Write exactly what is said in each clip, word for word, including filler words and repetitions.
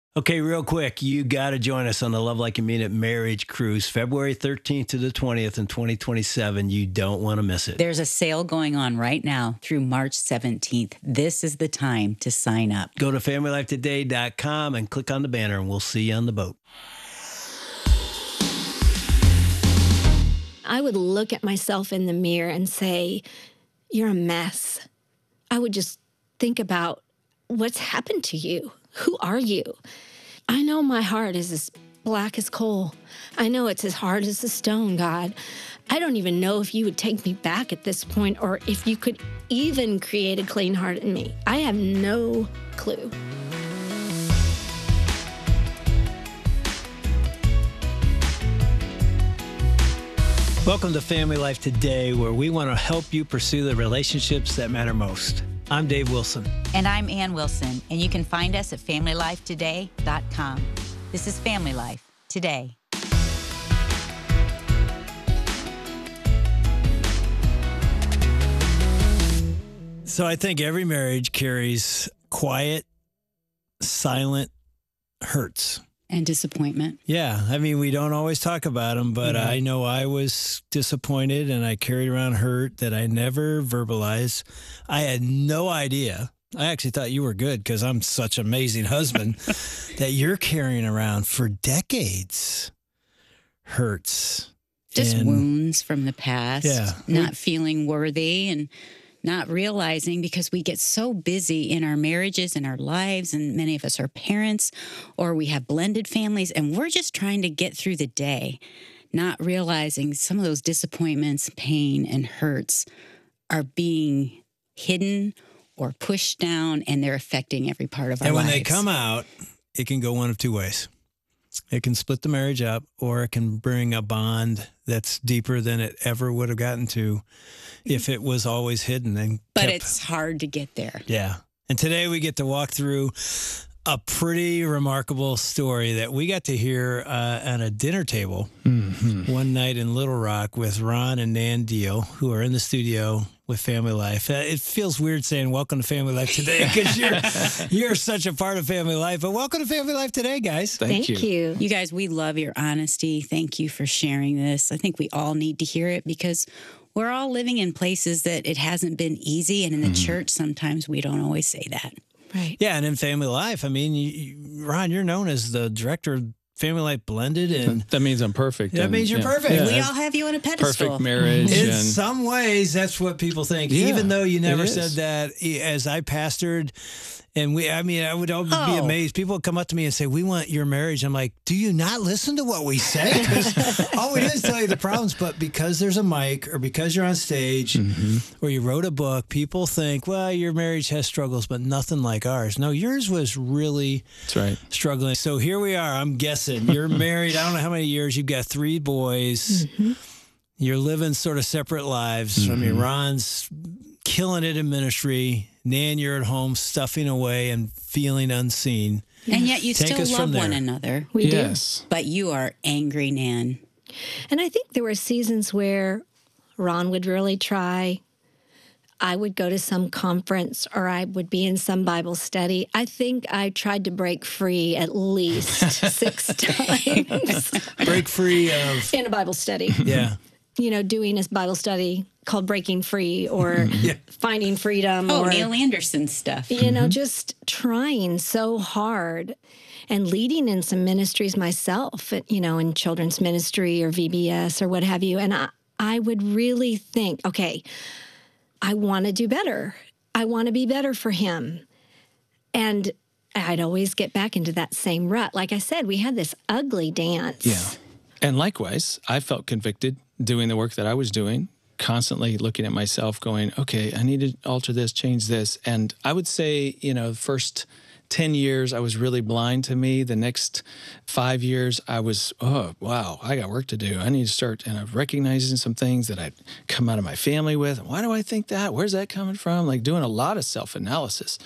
Okay, real quick, you got to join us on the Love Like You Mean It Marriage Cruise, February thirteenth to the twentieth in twenty twenty-seven. You don't want to miss it. There's a sale going on right now through March seventeenth. This is the time to sign up. Go to family life today dot com and click on the banner, and we'll see you on the boat. I would look at myself in the mirror and say, you're a mess. I would just think about what's happened to you. Who are you? I know my heart is as black as coal. I know it's as hard as a stone, God. I don't even know if you would take me back at this point or if you could even create a clean heart in me. I have no clue. Welcome to Family Life Today, where we want to help you pursue the relationships that matter most. I'm Dave Wilson. And I'm Ann Wilson, and you can find us at family life today dot com. This is Family Life Today. So I think every marriage carries quiet, silent hurts. And disappointment. Yeah. I mean, we don't always talk about them, but mm-hmm. I know I was disappointed and I carried around hurt that I never verbalized. I had no idea. I actually thought you were good because I'm such an amazing husband that you're carrying around for decades. Hurts. Just and, wounds from the past. Yeah. Not feeling worthy and not realizing, because we get so busy in our marriages and our lives, and many of us are parents or we have blended families, and we're just trying to get through the day, not realizing some of those disappointments, pain, and hurts are being hidden or pushed down, and they're affecting every part of our lives. And when lives. they come out, it can go one of two ways. It can split the marriage up, or it can bring a bond that's deeper than it ever would have gotten to if it was always hidden. And But kept, it's hard to get there. Yeah. And today we get to walk through a pretty remarkable story that we got to hear uh, at a dinner table mm-hmm. one night in Little Rock with Ron and Nan Deal, who are in the studio with Family Life. Uh, it feels weird saying welcome to Family Life Today because you're you're such a part of Family Life. But welcome to Family Life Today, guys. Thank, Thank you. you. You guys, we love your honesty. Thank you for sharing this. I think we all need to hear it because we're all living in places that it hasn't been easy. And in the mm-hmm. church, sometimes we don't always say that. Right. Yeah, and in Family Life, I mean, you, you, Ron, you're known as the director of Family Life Blended, and that means I'm perfect. That and, means you're yeah. perfect. Yeah. We all have you on a pedestal. Perfect marriage. In and some ways, that's what people think. Yeah, even though you never said that, as I pastored, and we, I mean, I would always oh. be amazed. People would come up to me and say, "We want your marriage." I'm like, "Do you not listen to what we say?" Because all we do is tell you the problems. But because there's a mic, or because you're on stage, mm-hmm. or you wrote a book, people think, "Well, your marriage has struggles, but nothing like ours." No, yours was really That's right. struggling. So here we are. I'm guessing you're married. I don't know how many years. You've got three boys. Mm-hmm. You're living sort of separate lives. Mm-hmm. I mean, Ron's killing it in ministry. Nan, you're at home stuffing away and feeling unseen. And yet you Take still love one another. We yes. do. But you are angry, Nan. And I think there were seasons where Ron would really try. I would go to some conference or I would be in some Bible study. I think I tried to break free at least six times. Break free of? In a Bible study. Yeah. You know, doing a Bible study called Breaking Free or yeah. Finding Freedom. Oh, or Neil Anderson stuff. You mm-hmm. know, just trying so hard and leading in some ministries myself, you know, in children's ministry or V B S or what have you. And I, I would really think, okay, I want to do better. I want to be better for him. And I'd always get back into that same rut. Like I said, we had this ugly dance. Yeah. And likewise, I felt convicted doing the work that I was doing, constantly looking at myself going, okay, I need to alter this, change this. And I would say, you know, the first ten years, I was really blind to me. The next five years, I was, oh, wow, I got work to do. I need to start and I'm recognizing some things that I'd come out of my family with. Why do I think that? Where's that coming from? Like doing a lot of self-analysis.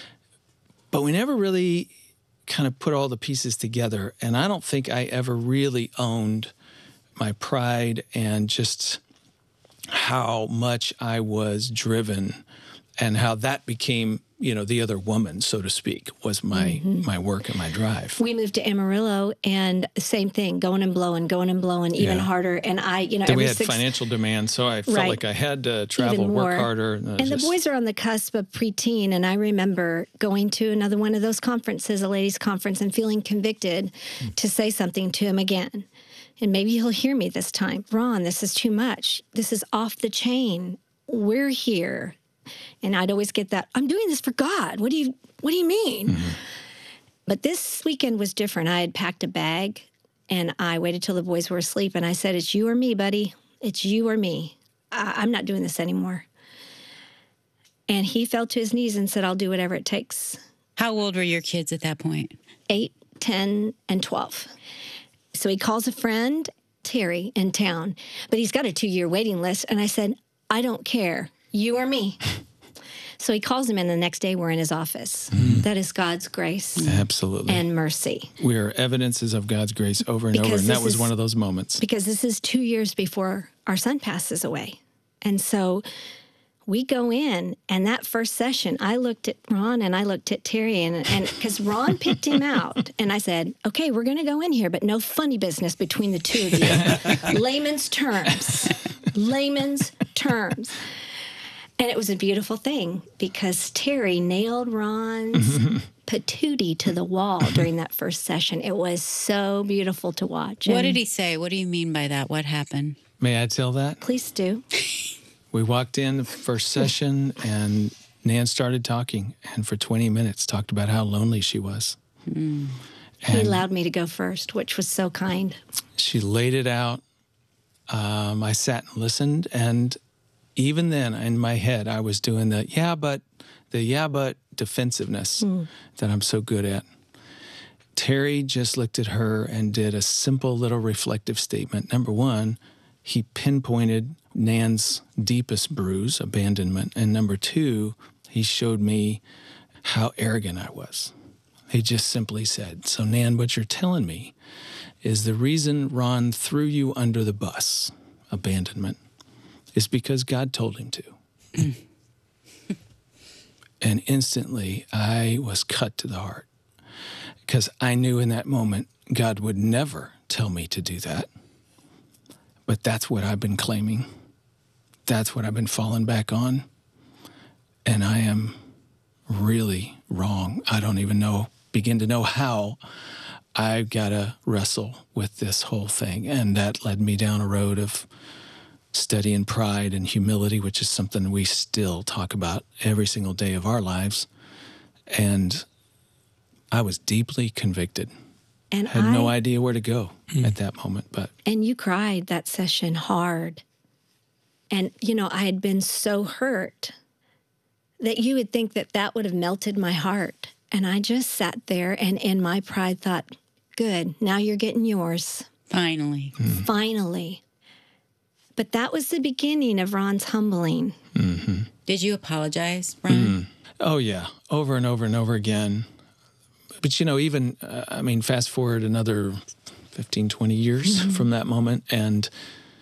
But we never really kind of put all the pieces together. And I don't think I ever really owned my pride and just how much I was driven and how that became you know, the other woman, so to speak, was my mm-hmm. my work and my drive. We moved to Amarillo, and same thing, going and blowing, going and blowing, even yeah. harder. And I, you know, then every we had six, financial demands, so I felt right. like I had to travel, work harder. And, and and just... the boys are on the cusp of preteen, and I remember going to another one of those conferences, a ladies' conference, and feeling convicted mm. to say something to him again. And maybe he'll hear me this time. Ron, this is too much. This is off the chain. We're here. And I'd always get that, I'm doing this for God. What do you what do you mean? Mm-hmm. But this weekend was different. I had packed a bag, and I waited till the boys were asleep, and I said, it's you or me, buddy. It's you or me. I, I'm not doing this anymore. And he fell to his knees and said, I'll do whatever it takes. How old were your kids at that point? Eight, ten, and twelve. So he calls a friend, Terry, in town, but he's got a two-year waiting list. And I said, I don't care. You or me. So he calls him in the next day. We're in his office. Mm. That is God's grace. Absolutely. And mercy. We are evidences of God's grace over and because over. And that was is, one of those moments. Because this is two years before our son passes away. And so we go in, and that first session, I looked at Ron and I looked at Terry, and because Ron picked him out, and I said, okay, we're going to go in here, but no funny business between the two of you. Layman's terms. Layman's terms. And it was a beautiful thing because Terry nailed Ron's patootie to the wall during that first session. It was so beautiful to watch. What did he say? What do you mean by that? What happened? May I tell that? Please do. We walked in the first session, and Nan started talking, and for twenty minutes talked about how lonely she was. Mm. He allowed me to go first, which was so kind. She laid it out. Um, I sat and listened, and even then, in my head, I was doing the yeah, but, the yeah, but defensiveness mm. that I'm so good at. Terry just looked at her and did a simple little reflective statement. Number one, he pinpointed Nan's deepest bruise, abandonment. And number two, he showed me how arrogant I was. He just simply said, so Nan, what you're telling me is the reason Ron threw you under the bus, abandonment, is because God told him to. And instantly, I was cut to the heart because I knew in that moment God would never tell me to do that. But that's what I've been claiming. That's what I've been falling back on. And I am really wrong. I don't even know, begin to know how I've got to wrestle with this whole thing. And that led me down a road of studying pride and humility, which is something we still talk about every single day of our lives. And I was deeply convicted. And had I, no idea where to go mm. at that moment. But and you cried that session hard. And, you know, I had been so hurt that you would think that that would have melted my heart. And I just sat there and in my pride thought, good, now you're getting yours. Finally. Mm. Finally. But that was the beginning of Ron's humbling. Mm-hmm. Did you apologize, Ron? Mm. Oh, yeah. Over and over and over again. But, you know, even, uh, I mean, fast forward another fifteen, twenty years mm-hmm. from that moment, and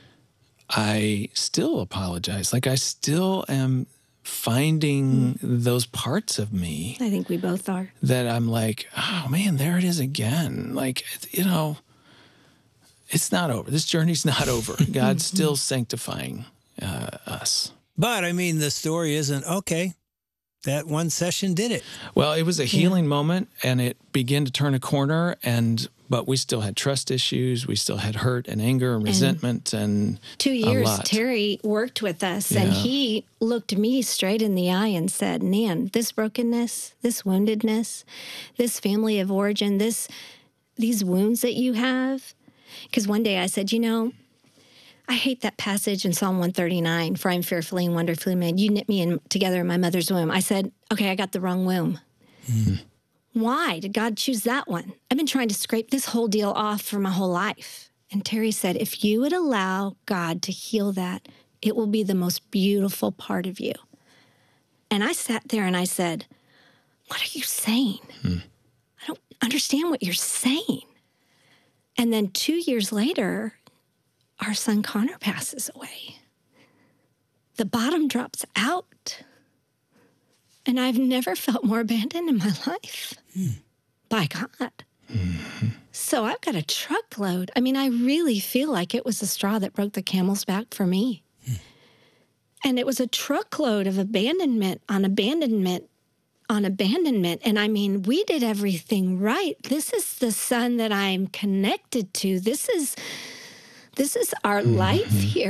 I still apologize. Like, I still am finding mm. those parts of me. I think we both are. That I'm like, oh, man, there it is again. Like, you know, it's not over. This journey's not over. God's still sanctifying uh, us. But, I mean, the story isn't, okay, that one session did it. Well, it was a healing yeah. moment, and it began to turn a corner, and but we still had trust issues. We still had hurt and anger and resentment and, and two years, Terry worked with us, yeah. and he looked me straight in the eye and said, Nan, this brokenness, this woundedness, this family of origin, this these wounds that you have. Because one day I said, you know, I hate that passage in Psalm one thirty-nine, for I'm fearfully and wonderfully made. You knit me in, together in my mother's womb. I said, okay, I got the wrong womb. Mm. Why did God choose that one? I've been trying to scrape this whole deal off for my whole life. And Terry said, if you would allow God to heal that, it will be the most beautiful part of you. And I sat there and I said, what are you saying? Mm. I don't understand what you're saying. And then two years later, our son Connor passes away. The bottom drops out. And I've never felt more abandoned in my life mm. by God. Mm-hmm. So I've got a truckload. I mean, I really feel like it was the straw that broke the camel's back for me. Mm. And it was a truckload of abandonment on abandonment on abandonment. And I mean, we did everything right. This is the son that I'm connected to. This is, this is our mm-hmm. life here.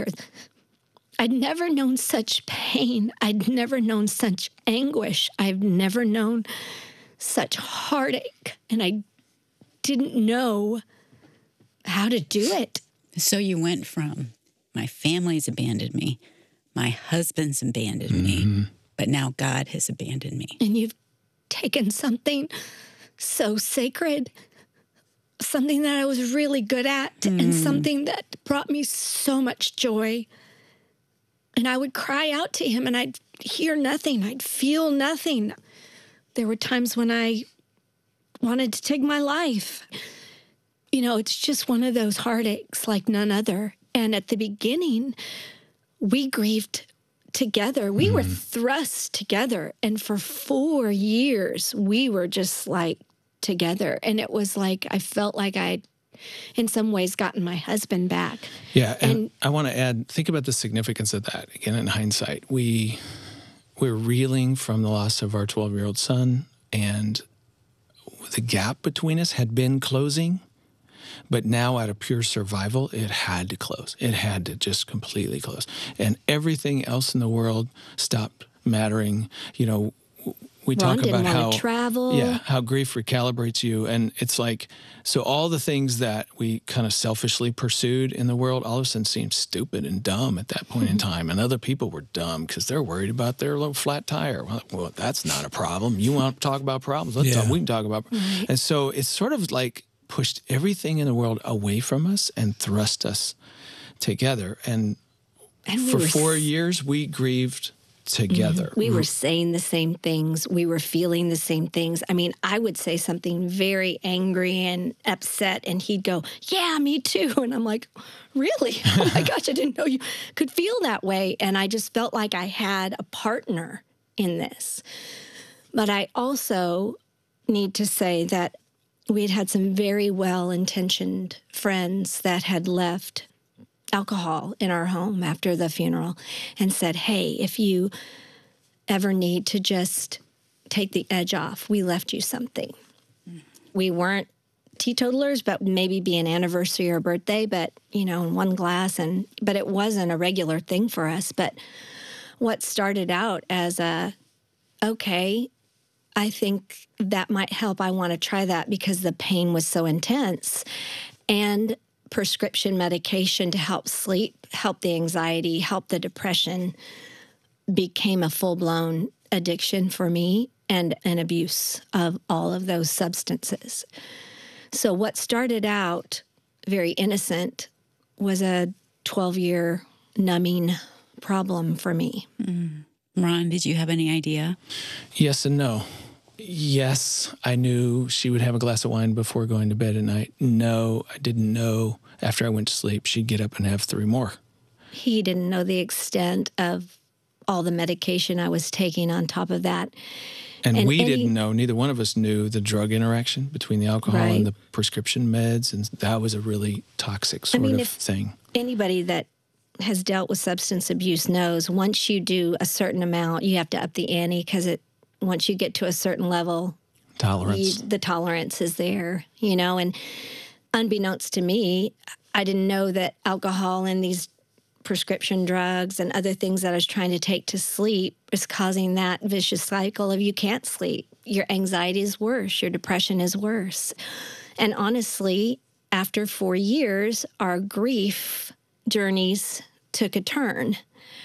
I'd never known such pain. I'd never known such anguish. I've never known such heartache. And I didn't know how to do it. So you went from, my family's abandoned me, my husband's abandoned mm-hmm. me, but now God has abandoned me. And you've taken something so sacred, something that I was really good at, mm. and something that brought me so much joy. And I would cry out to him, and I'd hear nothing. I'd feel nothing. There were times when I wanted to take my life. You know, it's just one of those heartaches like none other. And at the beginning, we grieved together. We mm. were thrust together. And for four years, we were just like together. And it was like, I felt like I'd, in some ways, gotten my husband back. Yeah, and, and I want to add, think about the significance of that. Again, in hindsight, we we're reeling from the loss of our twelve-year-old son, and the gap between us had been closing, but now out of pure survival, it had to close. It had to just completely close. And everything else in the world stopped mattering. You know, we Ron talk didn't about want how to travel. Yeah, how grief recalibrates you. And it's like, so all the things that we kind of selfishly pursued in the world all of a sudden seemed stupid and dumb at that point in time. And other people were dumb because they're worried about their little flat tire. Well, well, that's not a problem. You want to talk about problems? Let's Yeah. talk, we can talk about. Right. And so it's sort of like pushed everything in the world away from us and thrust us together. And, And we for were four s- years, we grieved together. We were saying the same things. We were feeling the same things. I mean, I would say something very angry and upset, and he'd go, yeah, me too. And I'm like, really? Oh my gosh, I didn't know you could feel that way. And I just felt like I had a partner in this. But I also need to say that we had had some very well-intentioned friends that had left alcohol in our home after the funeral and said, hey, if you ever need to just take the edge off, we left you something. Mm. We weren't teetotalers, but maybe be an anniversary or birthday, but, you know, in one glass. And but it wasn't a regular thing for us. But what started out as a, okay, I think that might help. I want to try that because the pain was so intense. And prescription medication to help sleep, help the anxiety, help the depression became a full-blown addiction for me and an abuse of all of those substances. So what started out very innocent was a twelve-year numbing problem for me. Mm. Ron, did you have any idea? Yes and no. Yes, I knew she would have a glass of wine before going to bed at night. No, I didn't know after I went to sleep she'd get up and have three more. He didn't know the extent of all the medication I was taking on top of that. And, And we any- didn't know, neither one of us knew the drug interaction between the alcohol Right. and the prescription meds, and that was a really toxic sort mean, of if- thing. Anybody that has dealt with substance abuse knows once you do a certain amount, you have to up the ante because it once you get to a certain level, Tolerance. you, the tolerance is there, you know. And unbeknownst to me, I didn't know that alcohol and these prescription drugs and other things that I was trying to take to sleep is causing that vicious cycle of you can't sleep. Your anxiety is worse. Your depression is worse. And honestly, after four years, our grief journeys took a turn.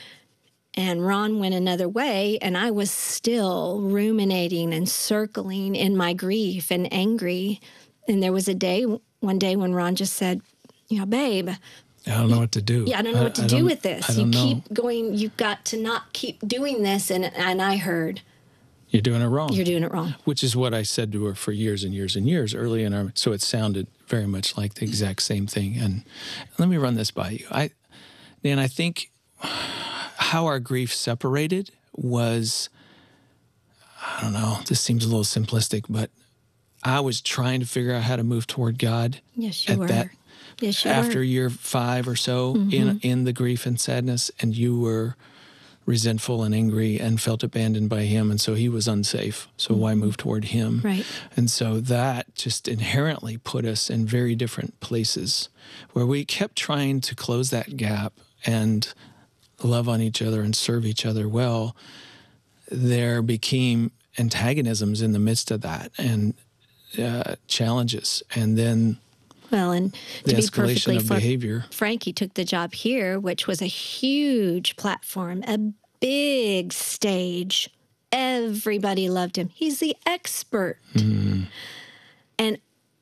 And Ron went another way, and I was still ruminating and circling in my grief and angry. And there was a day, one day when Ron just said, you know, babe, I don't know what to do. yeah, I don't know what to I do don't- with this. I You don't know. keep going, you've got to not keep doing this. And, and I heard, You're doing it wrong. you're doing it wrong. Which is what I said to her for years and years and years early in our, so it sounded very much like the exact same thing. And let me run this by you. I, Dan, I think how our grief separated was I don't know, this seems a little simplistic, but I was trying to figure out how to move toward God. Yes, you at were. That, yes, you after were. year five or so mm-hmm. in in the grief and sadness, and you were resentful and angry and felt abandoned by him, and so he was unsafe. So mm-hmm. why move toward him? Right. And so that just inherently put us in very different places where we kept trying to close that gap and love on each other and serve each other well. There became antagonisms in the midst of that and uh, challenges, and then well, and the to be escalation perfectly of fr- behavior. Frankie took the job here, which was a huge platform, a big stage. Everybody loved him. He's the expert. Mm. And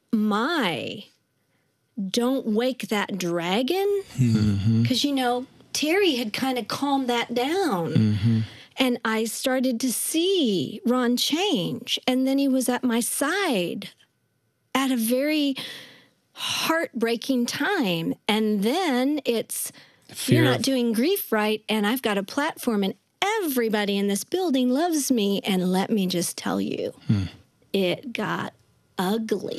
my, don't wake that dragon, because, mm-hmm. you know, Terry had kind of calmed that down. Mm-hmm. And I started to see Ron change. And then he was at my side at a very heartbreaking time. And then it's, Fear you're not of- doing grief right, and I've got a platform, and everybody in this building loves me. And let me just tell you, hmm. it got ugly.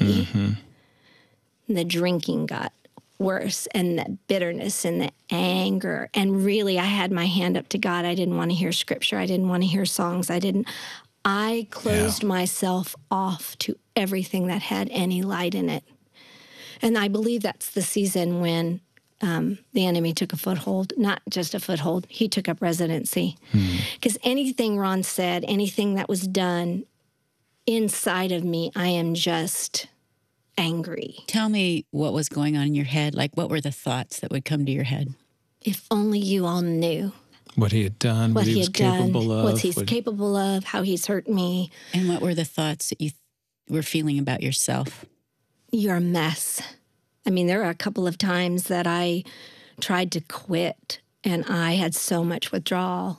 Mm-hmm. The drinking got worse, and the bitterness and the anger. And really, I had my hand up to God. I didn't want to hear scripture. I didn't want to hear songs. I didn't. I closed yeah. myself off to everything that had any light in it. And I believe that's the season when um, the enemy took a foothold, not just a foothold. He took up residency. Because hmm. anything Ron said, anything that was done inside of me, I am just angry. Tell me what was going on in your head. Like, what were the thoughts that would come to your head? If only you all knew. What he had done, what, what he, he was capable done, of. What he's what... capable of, how he's hurt me. And what were the thoughts that you th- were feeling about yourself? You're a mess. I mean, there were a couple of times that I tried to quit, and I had so much withdrawal.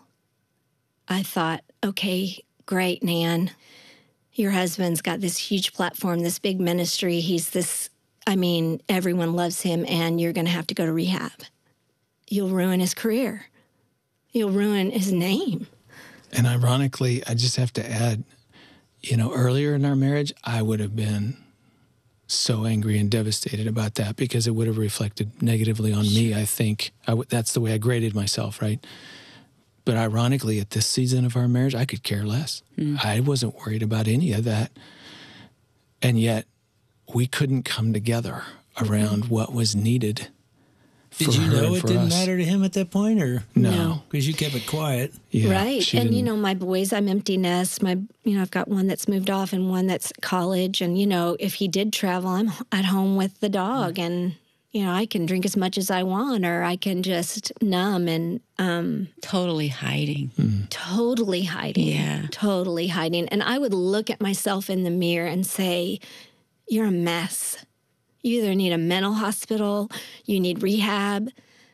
I thought, okay, great, Nan. Your husband's got this huge platform, this big ministry. He's this, I mean, everyone loves him, and you're going to have to go to rehab. You'll ruin his career. You'll ruin his name. And ironically, I just have to add, you know, earlier in our marriage, I would have been so angry and devastated about that because it would have reflected negatively on me, I think. I w- that's the way I graded myself, right? But ironically, at this season of our marriage, I could care less. Mm. I wasn't worried about any of that. And yet, we couldn't come together around what was needed. Did you know it didn't us. matter to him at that point, or no? Because you kept it quiet, yeah, right? And you know, my boys, I'm empty nest. My, you know, I've got one that's moved off and one that's college. And you know, if he did travel, I'm at home with the dog, mm. and you know, I can drink as much as I want, or I can just numb and um, totally hiding, mm. totally hiding, yeah, totally hiding. And I would look at myself in the mirror and say, "You're a mess. You either need a mental hospital, you need rehab."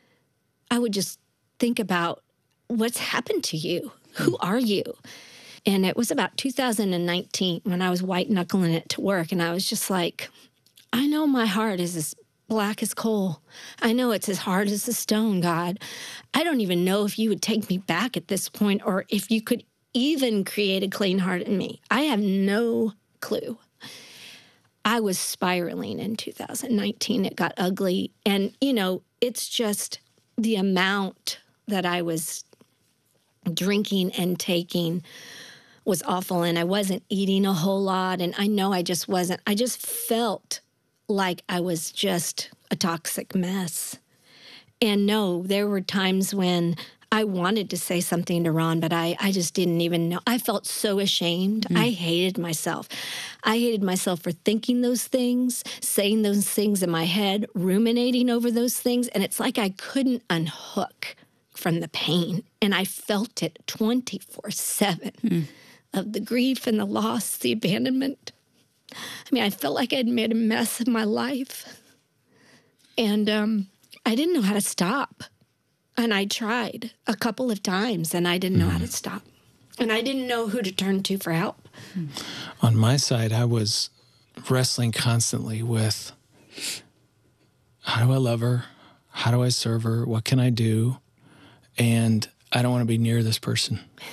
I would just think about what's happened to you. Who are you? And it was about two thousand nineteen when I was white knuckling it to work. And I was just like, I know my heart is as black as coal. I know it's as hard as a stone, God. I don't even know if you would take me back at this point, or if you could even create a clean heart in me. I have no clue. I was spiraling in two thousand nineteen. It got ugly. And, you know, it's just the amount that I was drinking and taking was awful. And I wasn't eating a whole lot. And I know I just wasn't. I just felt like I was just a toxic mess. And no, there were times when I wanted to say something to Ron, but I, I just didn't even know. I felt so ashamed. Mm. I hated myself. I hated myself for thinking those things, saying those things in my head, ruminating over those things. And it's like I couldn't unhook from the pain. And I felt it twenty-four seven mm. of the grief and the loss, the abandonment. I mean, I felt like I'd made a mess of my life. And um, I didn't know how to stop. And I tried a couple of times, and I didn't know mm. how to stop. And I didn't know who to turn to for help. On my side, I was wrestling constantly with, how do I love her? How do I serve her? What can I do? And I don't want to be near this person.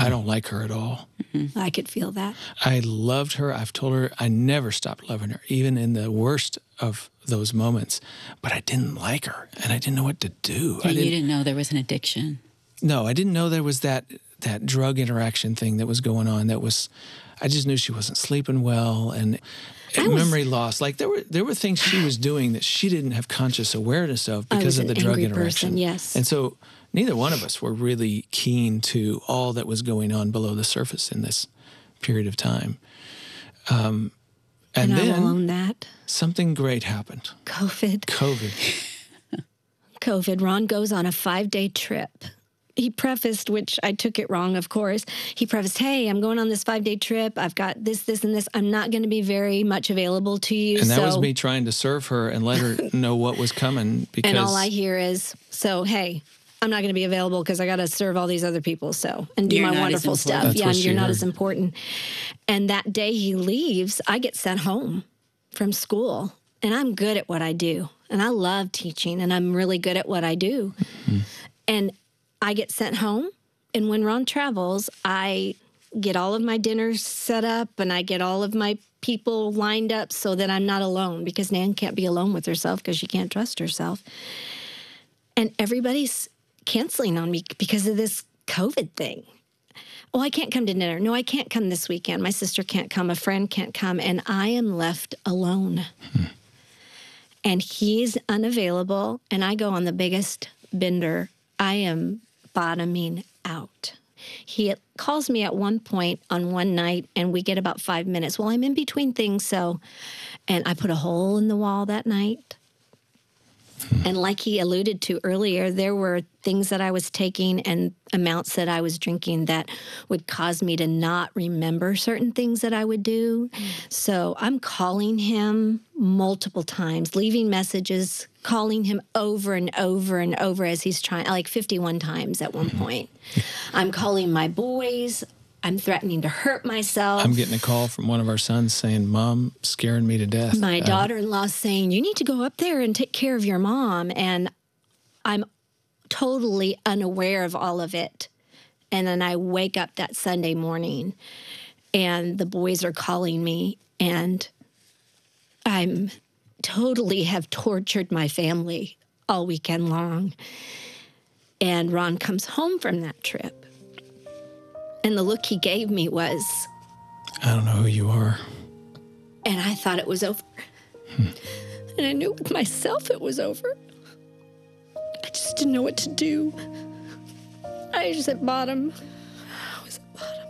I don't like her at all. Mm-hmm. I could feel that. I loved her. I've told her I never stopped loving her, even in the worst of those moments. But I didn't like her, and I didn't know what to do. Yeah, I didn't, you didn't know there was an addiction. No, I didn't know there was that that drug interaction thing that was going on. That was, I just knew she wasn't sleeping well, and I was- memory loss. Like there were there were things she was doing that she didn't have conscious awareness of I because was of the an drug angry interaction. person, yes. And so neither one of us were really keen to all that was going on below the surface in this period of time. Um, and, And I then will own that. something great happened. COVID. COVID. COVID. Ron goes on a five-day trip. He prefaced, which I took it wrong, of course. He prefaced, hey, I'm going on this five-day trip. I've got this, this, and this. I'm not going to be very much available to you. And that so, was me trying to serve her and let her know what was coming. Because And all I hear is, so, hey, I'm not going to be available because I got to serve all these other people, so, and do You're my not as wonderful important. stuff. That's Yeah, what and she you're not heard. as important. And that day he leaves, I get sent home from school. And I'm good at what I do. And I love teaching, and I'm really good at what I do. Mm-hmm. And I get sent home. And when Ron travels, I get all of my dinners set up, and I get all of my people lined up so that I'm not alone, because Nan can't be alone with herself because she can't trust herself. And everybody's canceling on me because of this COVID thing. Oh, I can't come to dinner. No, I can't come this weekend. My sister can't come. A friend can't come. And I am left alone. Hmm. And he's unavailable. And I go on the biggest bender. I am bottoming out. He calls me at one point on one night, and we get about five minutes. Well, I'm in between things, so, and I put a hole in the wall that night. And like he alluded to earlier, there were things that I was taking and amounts that I was drinking that would cause me to not remember certain things that I would do. Mm. So I'm calling him multiple times, leaving messages, calling him over and over and over as he's trying, like fifty-one times at one point. I'm calling my boys. I'm threatening to hurt myself. I'm getting a call from one of our sons saying, Mom, scaring me to death. My Uh, daughter-in-law saying, you need to go up there and take care of your mom. And I'm totally unaware of all of it. And then I wake up that Sunday morning, and the boys are calling me, and I'm totally have tortured my family all weekend long. And Ron comes home from that trip. And the look he gave me was, I don't know who you are. and I thought it was over. Hmm. And I knew with myself it was over. I just didn't know what to do. I was at bottom. I was at bottom.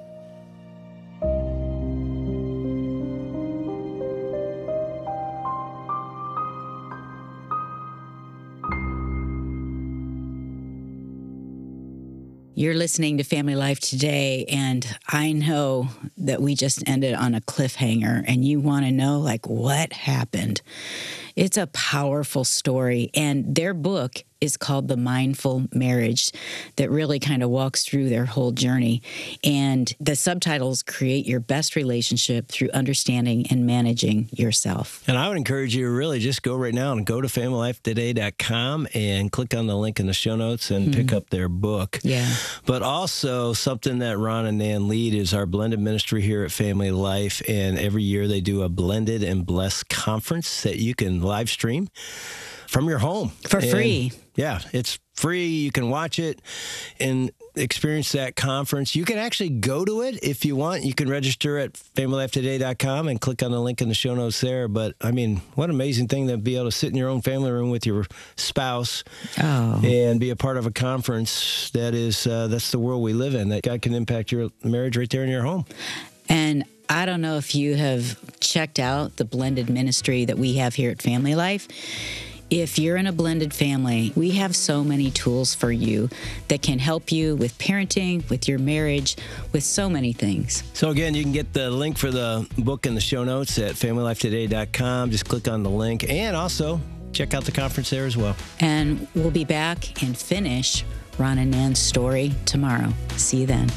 You're listening to Family Life Today, and I know that we just ended on a cliffhanger, and you want to know, like, what happened. It's a powerful story, and their book is called The Mindful Marriage, that really kind of walks through their whole journey. And the subtitles create your best relationship through understanding and managing yourself. And I would encourage you to really just go right now and go to family life today dot com and click on the link in the show notes and mm-hmm. pick up their book. Yeah. But also something that Ron and Nan lead is our blended ministry here at Family Life. And every year they do a Blended and Blessed conference that you can live stream from your home. For and, free. Yeah, it's free. You can watch it and experience that conference. You can actually go to it if you want. You can register at family life today dot com and click on the link in the show notes there. But, I mean, what an amazing thing to be able to sit in your own family room with your spouse oh. and be a part of a conference that is, uh, that's the world we live in, that God can impact your marriage right there in your home. And I don't know if you have checked out the blended ministry that we have here at Family Life. If you're in a blended family, we have so many tools for you that can help you with parenting, with your marriage, with so many things. So again, you can get the link for the book in the show notes at family life today dot com. Just click on the link, and also check out the conference there as well. And we'll be back and finish Ron and Nan's story tomorrow. See you then.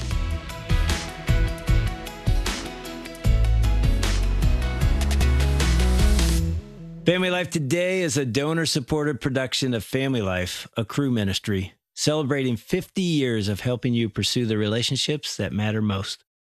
Family Life Today is a donor-supported production of Family Life, a Cru ministry. celebrating fifty years of helping you pursue the relationships that matter most.